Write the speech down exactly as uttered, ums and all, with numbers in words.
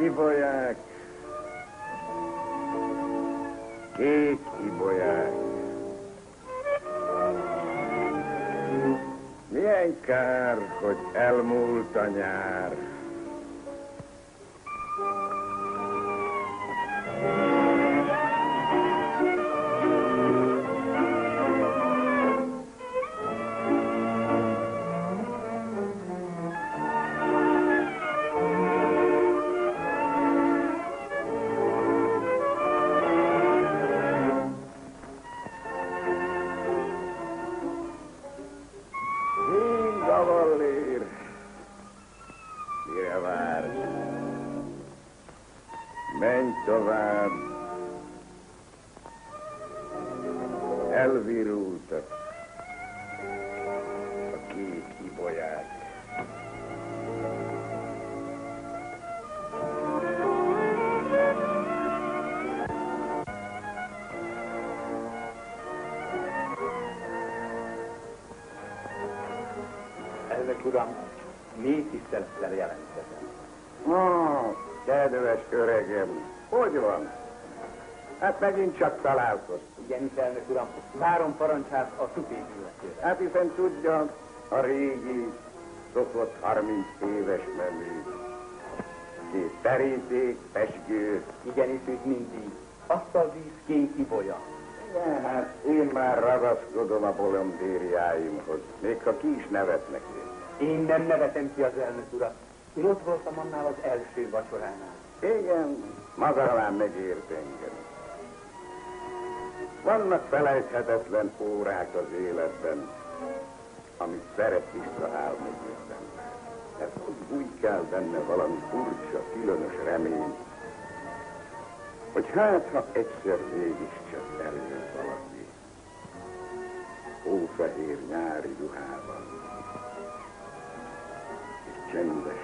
ibolyák, kék ibolyák. Milyen kár, hogy elmúlt a nyár. Menj tovább. Elvirultak a kék ibolyák. Elnök uram, mély tisztelettel jelentkezem. Oh, kedves öregem, hogy van? Hát megint csak találkoztunk. Igenis, elnök uram, várom parancsát a supét illetőre. Hát hiszen tudja, a régi, szokott harminc éves menő. Két teríték, pezsgő. Igenis, úgy mindig. Asztalvíz, kék ibolya. Igen, hát én már ragaszkodom a bolondériáimhoz, még ha ki is nevetnek én. Én nem nevetem ki az elnök urat. Én ott voltam annál az első vacsoránál. Igen, maga megért engem. Vannak felejthetetlen órák az életben, amit szeret visszaálmodni az ember. Ez úgy kell benne valami furcsa, különös remény, hogy hát, ha egyszer mégiscsak eljön valaki, hófehér nyári ruhában, és csendes